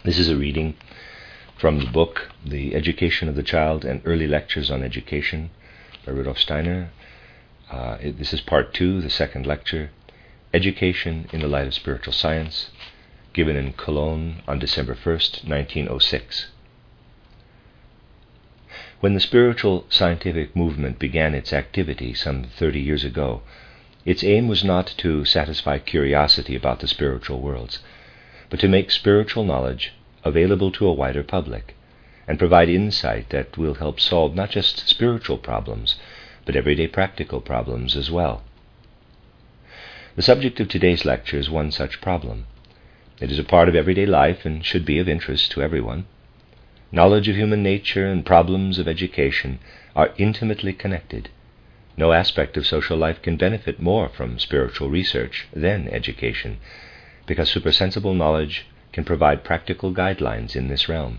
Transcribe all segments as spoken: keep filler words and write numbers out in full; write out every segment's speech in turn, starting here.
This is a reading from the book, The Education of the Child and Early Lectures on Education by Rudolf Steiner. Uh, it, this is part two, the second lecture, Education in the Light of Spiritual Science, given in Cologne on December first, nineteen oh six. When the spiritual scientific movement began its activity some thirty years ago, its aim was not to satisfy curiosity about the spiritual worlds, but to make spiritual knowledge available to a wider public and provide insight that will help solve not just spiritual problems, but everyday practical problems as well. The subject of today's lecture is one such problem. It is a part of everyday life and should be of interest to everyone. Knowledge of human nature and problems of education are intimately connected. No aspect of social life can benefit more from spiritual research than education, because supersensible knowledge can provide practical guidelines in this realm.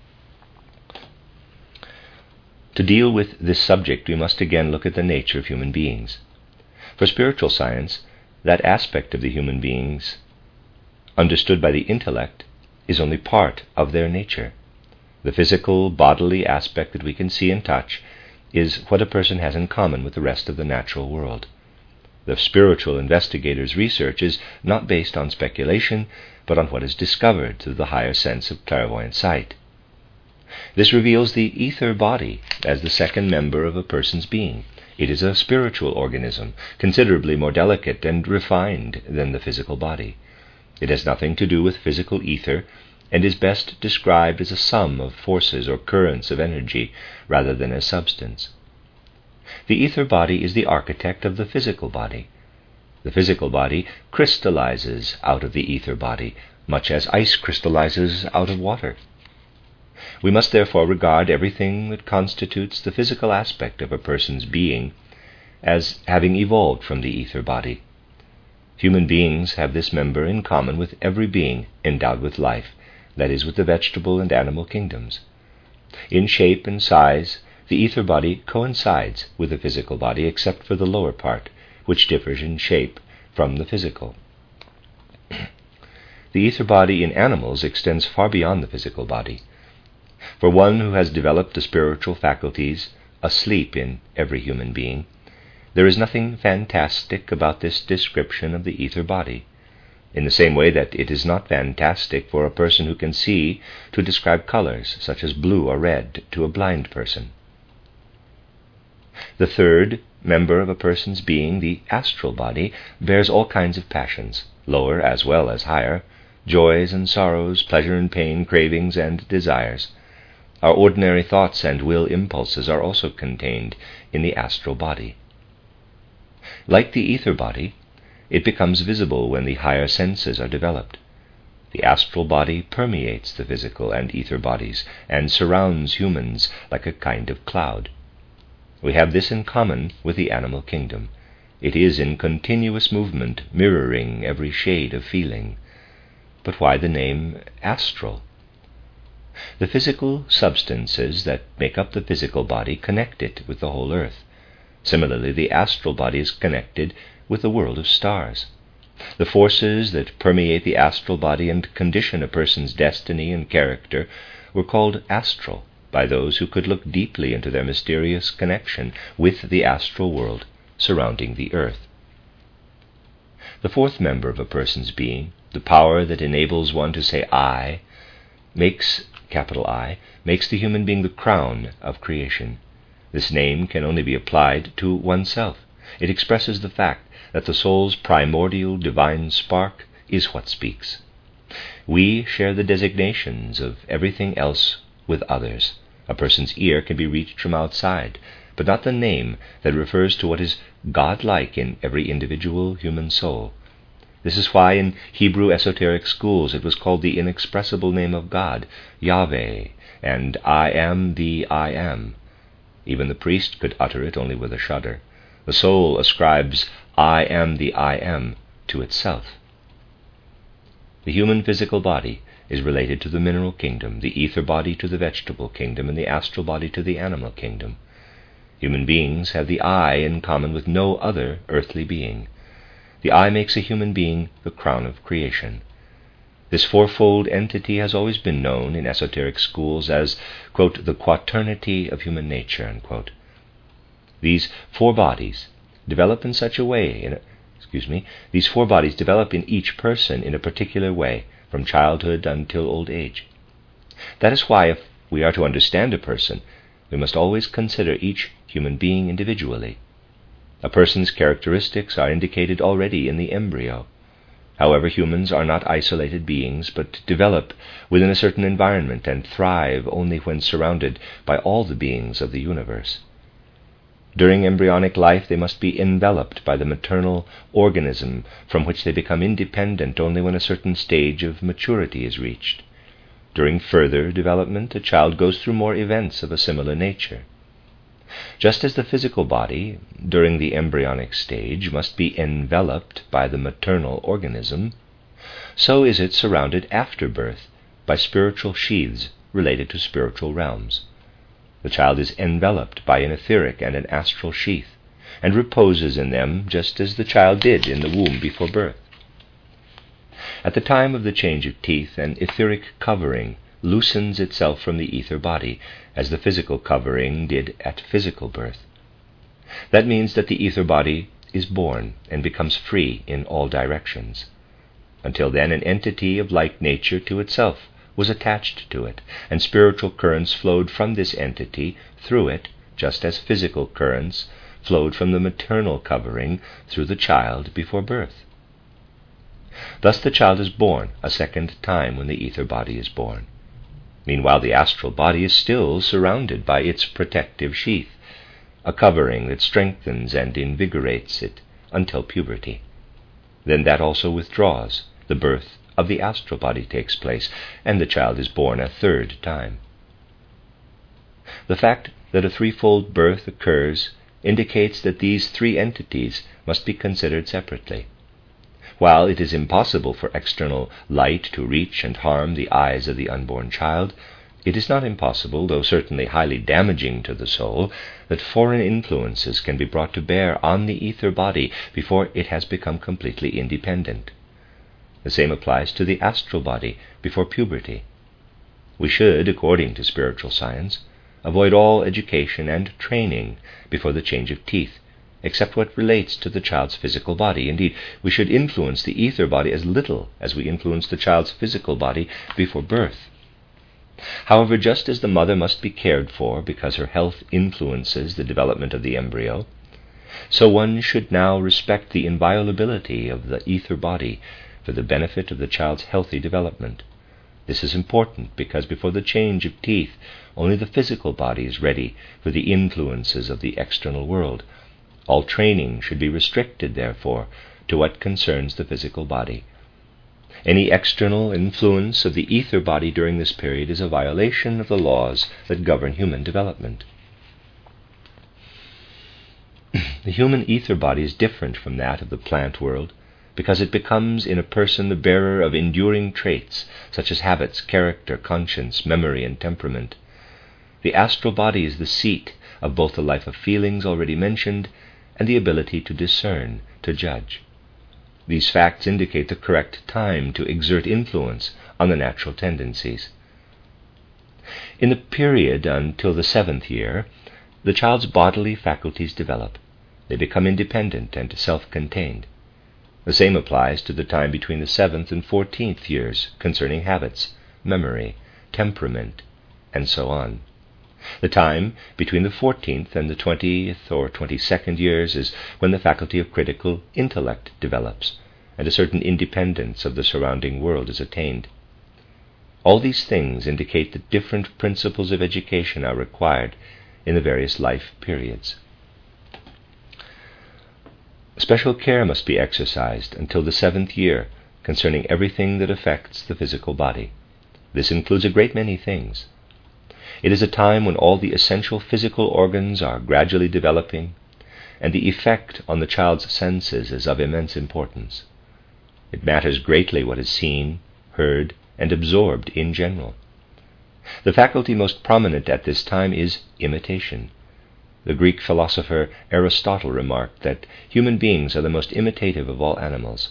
To deal with this subject, we must again look at the nature of human beings. For spiritual science, that aspect of the human beings understood by the intellect is only part of their nature. The physical, bodily aspect that we can see and touch is what a person has in common with the rest of the natural world. The spiritual investigator's research is not based on speculation, but on what is discovered through the higher sense of clairvoyant sight. This reveals the ether body as the second member of a person's being. It is a spiritual organism, considerably more delicate and refined than the physical body. It has nothing to do with physical ether, and is best described as a sum of forces or currents of energy rather than as substance. The ether body is the architect of the physical body. The physical body crystallizes out of the ether body, much as ice crystallizes out of water. We must therefore regard everything that constitutes the physical aspect of a person's being as having evolved from the ether body. Human beings have this member in common with every being endowed with life, that is, with the vegetable and animal kingdoms. In shape and size, the ether body coincides with the physical body except for the lower part, which differs in shape from the physical. The ether body in animals extends far beyond the physical body. For one who has developed the spiritual faculties asleep in every human being, there is nothing fantastic about this description of the ether body, in the same way that it is not fantastic for a person who can see to describe colors, such as blue or red, to a blind person. The third member of a person's being, the astral body, bears all kinds of passions, lower as well as higher, joys and sorrows, pleasure and pain, cravings and desires. Our ordinary thoughts and will impulses are also contained in the astral body. Like the ether body, it becomes visible when the higher senses are developed. The astral body permeates the physical and ether bodies and surrounds humans like a kind of cloud. We have this in common with the animal kingdom. It is in continuous movement, mirroring every shade of feeling. But why the name astral? The physical substances that make up the physical body connect it with the whole earth. Similarly, the astral body is connected with the world of stars. The forces that permeate the astral body and condition a person's destiny and character were called astral by those who could look deeply into their mysterious connection with the astral world surrounding the earth. The fourth member of a person's being, the power that enables one to say I, makes, capital I, makes the human being the crown of creation. This name can only be applied to oneself. It expresses the fact that the soul's primordial divine spark is what speaks. We share the designations of everything else with others. A person's ear can be reached from outside, but not the name that refers to what is God-like in every individual human soul. This is why in Hebrew esoteric schools it was called the inexpressible name of God, Yahweh, and I am the I am. Even the priest could utter it only with a shudder. The soul ascribes I am the I am to itself. The human physical body is related to the mineral kingdom, the ether body to the vegetable kingdom, and the astral body to the animal kingdom. Human beings have the I in common with no other earthly being. The I makes a human being the crown of creation. This fourfold entity has always been known in esoteric schools as, quote, the quaternity of human nature, unquote. These four bodies develop in such a way, in a, excuse me, these four bodies develop in each person in a particular way, from childhood until old age. That is why, if we are to understand a person, we must always consider each human being individually. A person's characteristics are indicated already in the embryo. However, humans are not isolated beings, but develop within a certain environment and thrive only when surrounded by all the beings of the universe. During embryonic life, they must be enveloped by the maternal organism, from which they become independent only when a certain stage of maturity is reached. During further development, a child goes through more events of a similar nature. Just as the physical body, during the embryonic stage, must be enveloped by the maternal organism, so is it surrounded after birth by spiritual sheaths related to spiritual realms. The child is enveloped by an etheric and an astral sheath, and reposes in them just as the child did in the womb before birth. At the time of the change of teeth, an etheric covering loosens itself from the ether body, as the physical covering did at physical birth. That means that the ether body is born and becomes free in all directions. Until then, an entity of like nature to itself was attached to it, and spiritual currents flowed from this entity through it, just as physical currents flowed from the maternal covering through the child before birth. Thus the child is born a second time when the ether body is born. Meanwhile, the astral body is still surrounded by its protective sheath, a covering that strengthens and invigorates it until puberty. Then that also withdraws. The birth of the astral body takes place, and the child is born a third time. The fact that a threefold birth occurs indicates that these three entities must be considered separately. While it is impossible for external light to reach and harm the eyes of the unborn child, it is not impossible, though certainly highly damaging to the soul, that foreign influences can be brought to bear on the ether body before it has become completely independent. The same applies to the astral body before puberty. We should, according to spiritual science, avoid all education and training before the change of teeth, except what relates to the child's physical body. Indeed, we should influence the ether body as little as we influence the child's physical body before birth. However, just as the mother must be cared for because her health influences the development of the embryo, so one should now respect the inviolability of the ether body for the benefit of the child's healthy development. This is important because before the change of teeth, only the physical body is ready for the influences of the external world. All training should be restricted, therefore, to what concerns the physical body. Any external influence of the ether body during this period is a violation of the laws that govern human development. The human ether body is different from that of the plant world because it becomes in a person the bearer of enduring traits such as habits, character, conscience, memory, and temperament. The astral body is the seat of both the life of feelings already mentioned and the ability to discern, to judge. These facts indicate the correct time to exert influence on the natural tendencies. In the period until the seventh year, the child's bodily faculties develop. They become independent and self-contained. The same applies to the time between the seventh and fourteenth years concerning habits, memory, temperament, and so on. The time between the fourteenth and the twentieth or twenty-second years is when the faculty of critical intellect develops, and a certain independence of the surrounding world is attained. All these things indicate that different principles of education are required in the various life periods. Special care must be exercised until the seventh year concerning everything that affects the physical body. This includes a great many things. It is a time when all the essential physical organs are gradually developing, and the effect on the child's senses is of immense importance. It matters greatly what is seen, heard, and absorbed in general. The faculty most prominent at this time is imitation. The Greek philosopher Aristotle remarked that human beings are the most imitative of all animals.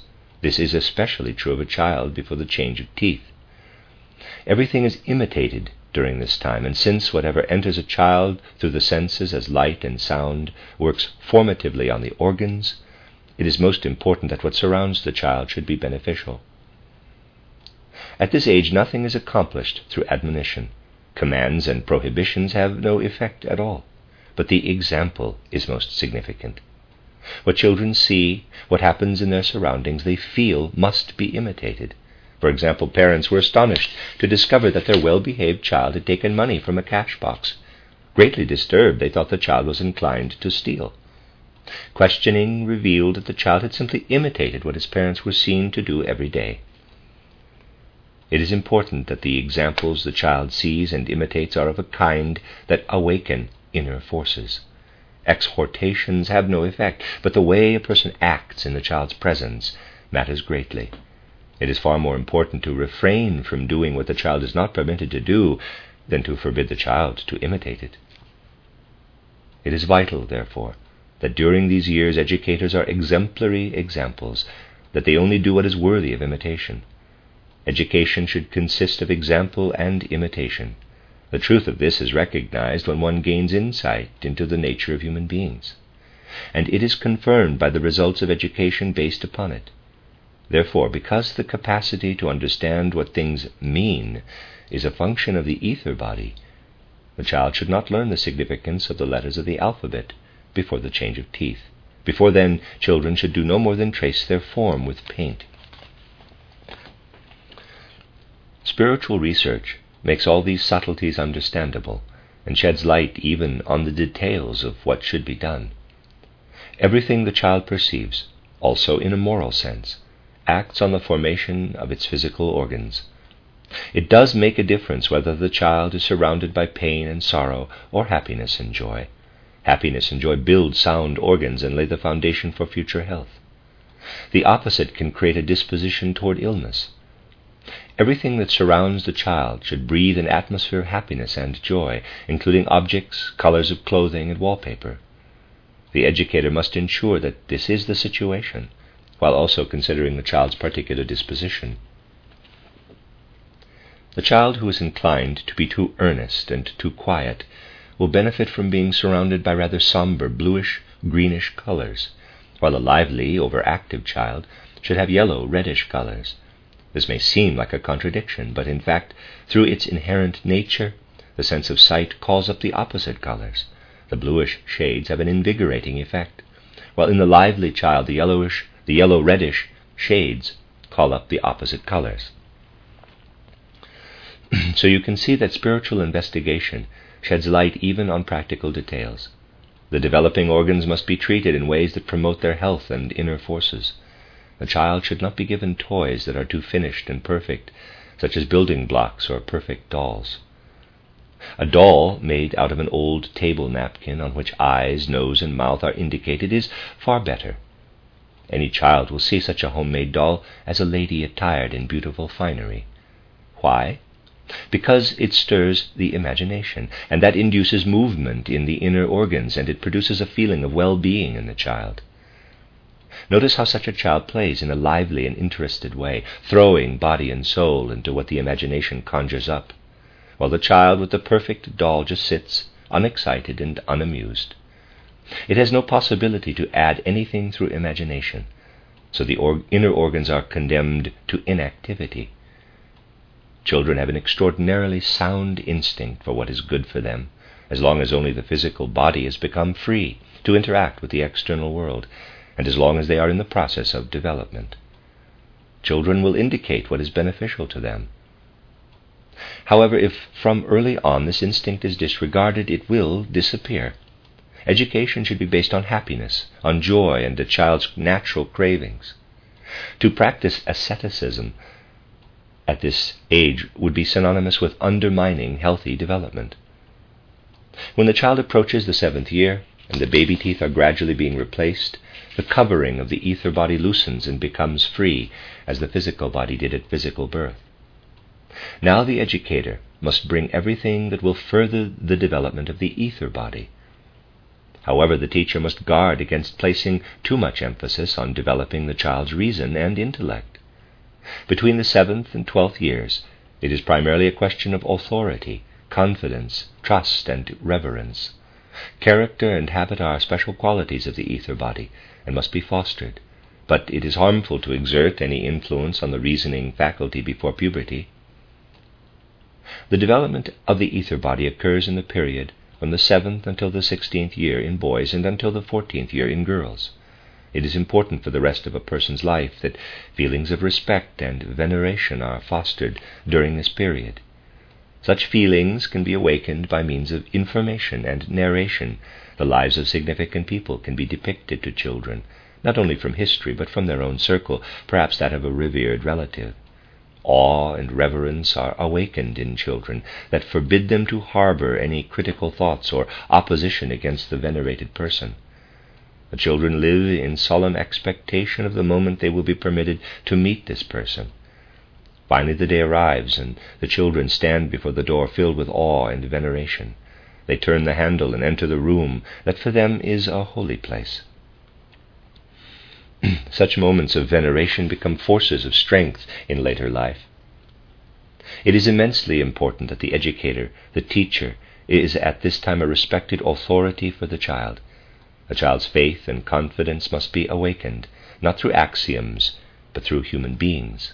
This is especially true of a child before the change of teeth. Everything is imitated during this time, and since whatever enters a child through the senses as light and sound works formatively on the organs, it is most important that what surrounds the child should be beneficial. At this age, nothing is accomplished through admonition. Commands and prohibitions have no effect at all, but the example is most significant. What children see, what happens in their surroundings, they feel must be imitated. For example, parents were astonished to discover that their well-behaved child had taken money from a cash box. Greatly disturbed, they thought the child was inclined to steal. Questioning revealed that the child had simply imitated what his parents were seen to do every day. It is important that the examples the child sees and imitates are of a kind that awaken inner forces. Exhortations have no effect, but the way a person acts in the child's presence matters greatly. It is far more important to refrain from doing what the child is not permitted to do than to forbid the child to imitate it. It is vital, therefore, that during these years educators are exemplary examples, that they only do what is worthy of imitation. Education should consist of example and imitation. The truth of this is recognized when one gains insight into the nature of human beings, and it is confirmed by the results of education based upon it. Therefore, because the capacity to understand what things mean is a function of the ether body, the child should not learn the significance of the letters of the alphabet before the change of teeth. Before then, children should do no more than trace their form with paint. Spiritual research makes all these subtleties understandable and sheds light even on the details of what should be done. Everything the child perceives, also in a moral sense, acts on the formation of its physical organs. It does make a difference whether the child is surrounded by pain and sorrow or happiness and joy. Happiness and joy build sound organs and lay the foundation for future health. The opposite can create a disposition toward illness. Everything that surrounds the child should breathe an atmosphere of happiness and joy, including objects, colors of clothing, and wallpaper. The educator must ensure that this is the situation, while also considering the child's particular disposition. The child who is inclined to be too earnest and too quiet will benefit from being surrounded by rather somber bluish, greenish colors, while a lively, overactive child should have yellow, reddish colors. This may seem like a contradiction, but in fact, through its inherent nature, the sense of sight calls up the opposite colors. The bluish shades have an invigorating effect, while in the lively child the yellowish, the yellow-reddish shades call up the opposite colors. So you can see that spiritual investigation sheds light even on practical details. The developing organs must be treated in ways that promote their health and inner forces. The child should not be given toys that are too finished and perfect, such as building blocks or perfect dolls. A doll made out of an old table napkin on which eyes, nose, and mouth are indicated is far better. Any child will see such a homemade doll as a lady attired in beautiful finery. Why? Because it stirs the imagination, and that induces movement in the inner organs, and it produces a feeling of well-being in the child. Notice how such a child plays in a lively and interested way, throwing body and soul into what the imagination conjures up, while the child with the perfect doll just sits, unexcited and unamused. It has no possibility to add anything through imagination, so the or- inner organs are condemned to inactivity. Children have an extraordinarily sound instinct for what is good for them, as long as only the physical body has become free to interact with the external world, and as long as they are in the process of development. Children will indicate what is beneficial to them. However, if from early on this instinct is disregarded, it will disappear. Education should be based on happiness, on joy, and the child's natural cravings. To practice asceticism at this age would be synonymous with undermining healthy development. When the child approaches the seventh year, and the baby teeth are gradually being replaced, the covering of the ether body loosens and becomes free, as the physical body did at physical birth. Now the educator must bring everything that will further the development of the ether body. However, the teacher must guard against placing too much emphasis on developing the child's reason and intellect. Between the seventh and twelfth years, it is primarily a question of authority, confidence, trust, and reverence. Character and habit are special qualities of the ether body and must be fostered, but it is harmful to exert any influence on the reasoning faculty before puberty. The development of the ether body occurs in the period from the seventh until the sixteenth year in boys and until the fourteenth year in girls. It is important for the rest of a person's life that feelings of respect and veneration are fostered during this period. Such feelings can be awakened by means of information and narration. The lives of significant people can be depicted to children, not only from history but from their own circle, perhaps that of a revered relative. Awe and reverence are awakened in children that forbid them to harbor any critical thoughts or opposition against the venerated person. The children live in solemn expectation of the moment they will be permitted to meet this person. Finally the day arrives, and the children stand before the door filled with awe and veneration. They turn the handle and enter the room that for them is a holy place. Such moments of veneration become forces of strength in later life. It is immensely important that the educator, the teacher, is at this time a respected authority for the child. A child's faith and confidence must be awakened, not through axioms, but through human beings.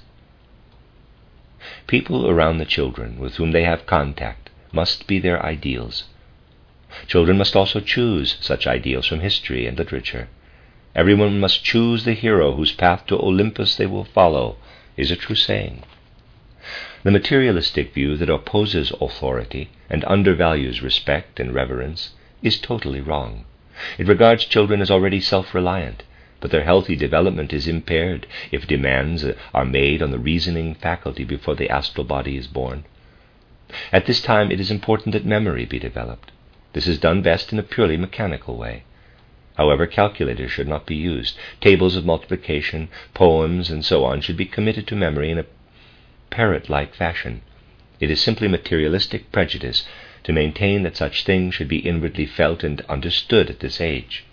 People around the children with whom they have contact must be their ideals. Children must also choose such ideals from history and literature. Everyone must choose the hero whose path to Olympus they will follow, is a true saying. The materialistic view that opposes authority and undervalues respect and reverence is totally wrong. It regards children as already self-reliant, but their healthy development is impaired if demands are made on the reasoning faculty before the astral body is born. At this time it is important that memory be developed. This is done best in a purely mechanical way. However, calculators should not be used. Tables of multiplication, poems, and so on should be committed to memory in a parrot-like fashion. It is simply materialistic prejudice to maintain that such things should be inwardly felt and understood at this age.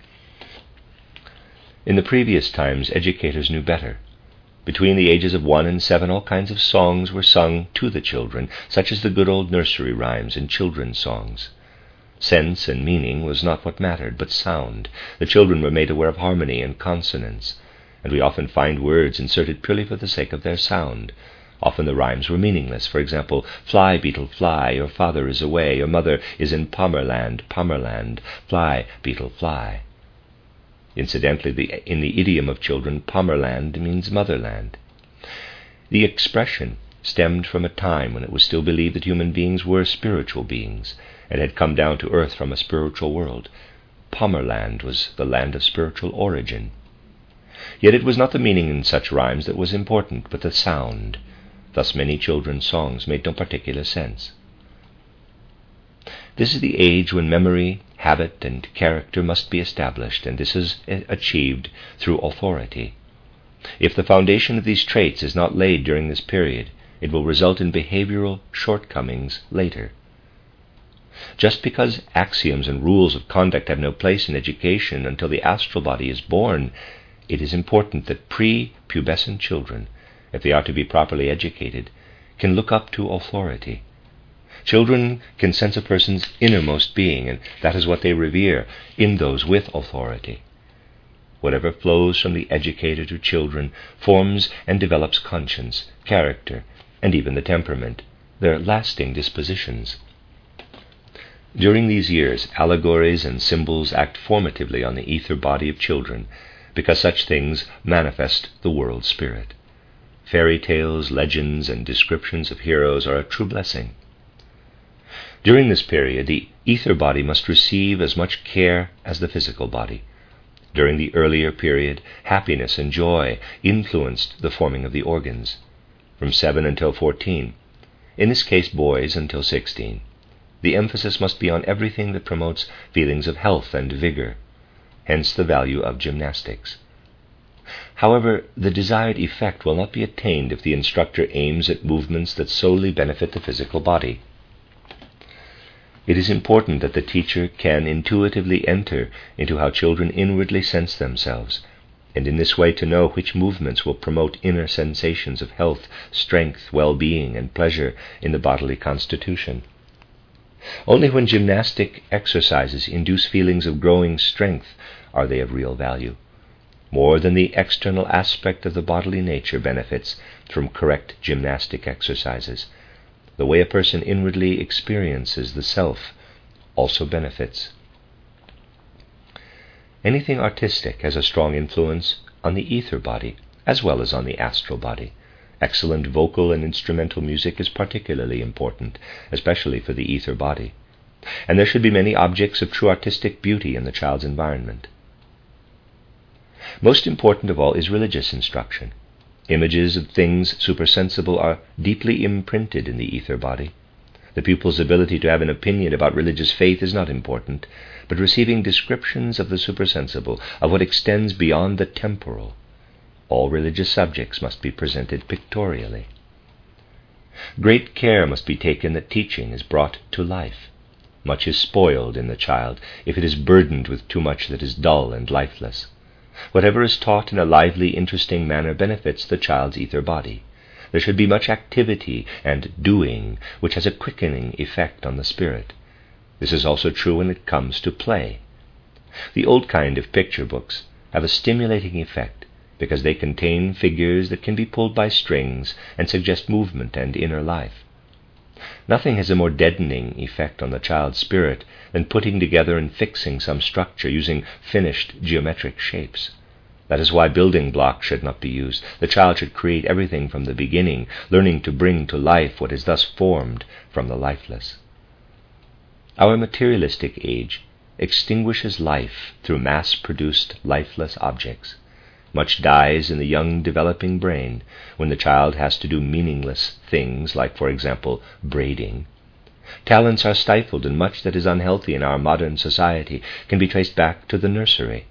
In the previous times, educators knew better. Between the ages of one and seven, all kinds of songs were sung to the children, such as the good old nursery rhymes and children's songs. Sense and meaning was not what mattered, but sound. The children were made aware of harmony and consonance, and we often find words inserted purely for the sake of their sound. Often the rhymes were meaningless. For example, fly, beetle, fly, your father is away, your mother is in Pomerland, Pomerland, fly, beetle, fly. Incidentally, the, in the idiom of children, Pomerland means motherland. The expression stemmed from a time when it was still believed that human beings were spiritual beings and had come down to earth from a spiritual world. Pomerland was the land of spiritual origin. Yet it was not the meaning in such rhymes that was important, but the sound. Thus many children's songs made no particular sense. This is the age when memory, habit, and character must be established, and this is achieved through authority. If the foundation of these traits is not laid during this period, it will result in behavioral shortcomings later. Just because axioms and rules of conduct have no place in education until the astral body is born, it is important that pre-pubescent children, if they are to be properly educated, can look up to authority. Children can sense a person's innermost being, and that is what they revere in those with authority. Whatever flows from the educator to children forms and develops conscience, character, and even the temperament, their lasting dispositions. During these years, allegories and symbols act formatively on the ether body of children, because such things manifest the world spirit. Fairy tales, legends, and descriptions of heroes are a true blessing. During this period, the ether body must receive as much care as the physical body. During the earlier period, happiness and joy influenced the forming of the organs. From seven until fourteen, in this case boys until sixteen, the emphasis must be on everything that promotes feelings of health and vigor, hence the value of gymnastics. However, the desired effect will not be attained if the instructor aims at movements that solely benefit the physical body. It is important that the teacher can intuitively enter into how children inwardly sense themselves, and in this way to know which movements will promote inner sensations of health, strength, well-being, and pleasure in the bodily constitution. Only when gymnastic exercises induce feelings of growing strength are they of real value. More than the external aspect of the bodily nature benefits from correct gymnastic exercises, the way a person inwardly experiences the self also benefits. Anything artistic has a strong influence on the ether body as well as on the astral body. Excellent vocal and instrumental music is particularly important, especially for the ether body. And there should be many objects of true artistic beauty in the child's environment. Most important of all is religious instruction. Images of things supersensible are deeply imprinted in the ether body. The pupil's ability to have an opinion about religious faith is not important, but receiving descriptions of the supersensible, of what extends beyond the temporal. All religious subjects must be presented pictorially. Great care must be taken that teaching is brought to life. Much is spoiled in the child if it is burdened with too much that is dull and lifeless. Whatever is taught in a lively, interesting manner benefits the child's ether body. There should be much activity and doing, which has a quickening effect on the spirit. This is also true when it comes to play. The old kind of picture books have a stimulating effect because they contain figures that can be pulled by strings and suggest movement and inner life. Nothing has a more deadening effect on the child's spirit than putting together and fixing some structure using finished geometric shapes. That is why building blocks should not be used. The child should create everything from the beginning, learning to bring to life what is thus formed from the lifeless. Our materialistic age extinguishes life through mass-produced lifeless objects. Much dies in the young developing brain when the child has to do meaningless things like, for example, braiding. Talents are stifled, and much that is unhealthy in our modern society can be traced back to the nursery.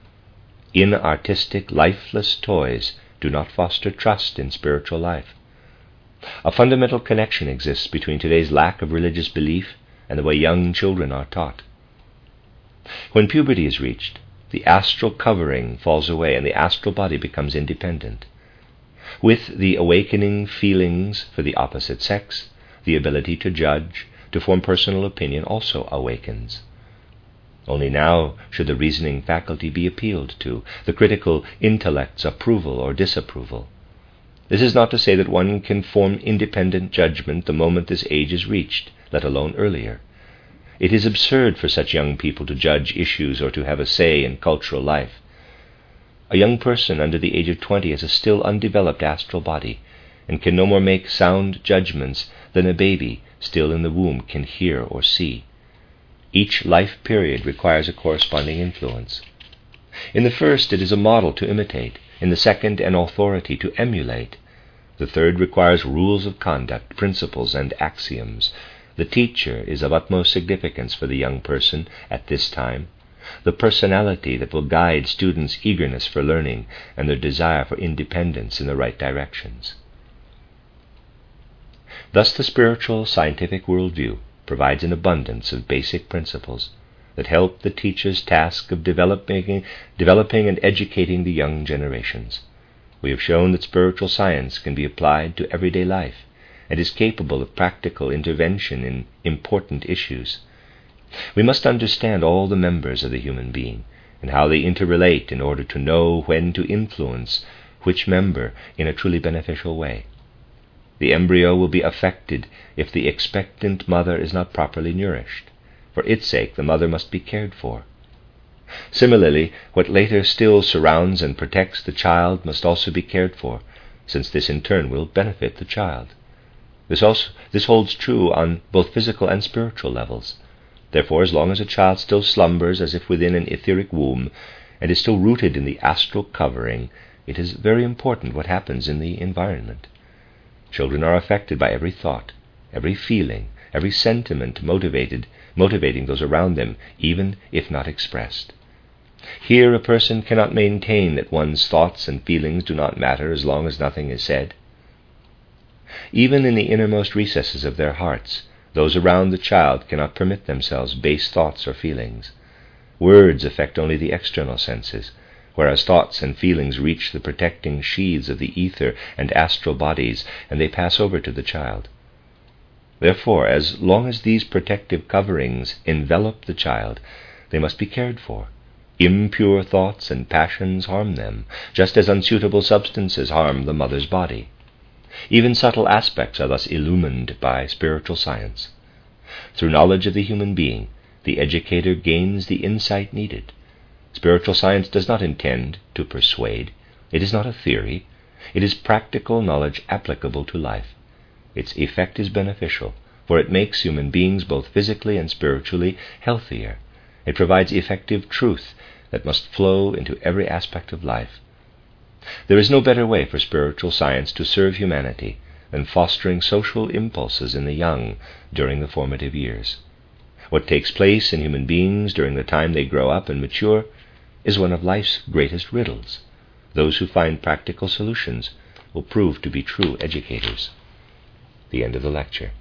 Inartistic, lifeless toys do not foster trust in spiritual life. A fundamental connection exists between today's lack of religious belief and the way young children are taught. When puberty is reached, the astral covering falls away and the astral body becomes independent. With the awakening feelings for the opposite sex, the ability to judge, to form personal opinion also awakens. Only now should the reasoning faculty be appealed to, the critical intellect's approval or disapproval. This is not to say that one can form independent judgment the moment this age is reached, let alone earlier. It is absurd for such young people to judge issues or to have a say in cultural life. A young person under the age of twenty has a still undeveloped astral body and can no more make sound judgments than a baby still in the womb can hear or see. Each life period requires a corresponding influence. In the first, it is a model to imitate. In the second, an authority to emulate. The third requires rules of conduct, principles, and axioms. The teacher is of utmost significance for the young person at this time, the personality that will guide students' eagerness for learning and their desire for independence in the right directions. Thus the spiritual scientific worldview provides an abundance of basic principles that help the teacher's task of developing, developing and educating the young generations. We have shown that spiritual science can be applied to everyday life and is capable of practical intervention in important issues. We must understand all the members of the human being and how they interrelate in order to know when to influence which member in a truly beneficial way. The embryo will be affected if the expectant mother is not properly nourished. For its sake, the mother must be cared for. Similarly, what later still surrounds and protects the child must also be cared for, since this in turn will benefit the child. This also this holds true on both physical and spiritual levels. Therefore, as long as a child still slumbers as if within an etheric womb and is still rooted in the astral covering, it is very important what happens in the environment. Children are affected by every thought, every feeling, every sentiment motivated, motivating those around them, even if not expressed. Here a person cannot maintain that one's thoughts and feelings do not matter as long as nothing is said. Even in the innermost recesses of their hearts, Those around the child cannot permit themselves base thoughts or feelings. Words affect only the external senses, whereas thoughts and feelings reach the protecting sheaths of the ether and astral bodies, and they pass over to the child. Therefore, as long as these protective coverings envelop the child, they must be cared for. Impure thoughts and passions harm them, just as unsuitable substances harm the mother's body. Even subtle aspects are thus illumined by spiritual science. Through knowledge of the human being, the educator gains the insight needed. Spiritual science does not intend to persuade. It is not a theory. It is practical knowledge applicable to life. Its effect is beneficial, for it makes human beings both physically and spiritually healthier. It provides effective truth that must flow into every aspect of life. There is no better way for spiritual science to serve humanity than fostering social impulses in the young during the formative years. What takes place in human beings during the time they grow up and mature is one of life's greatest riddles. Those who find practical solutions will prove to be true educators. The end of the lecture.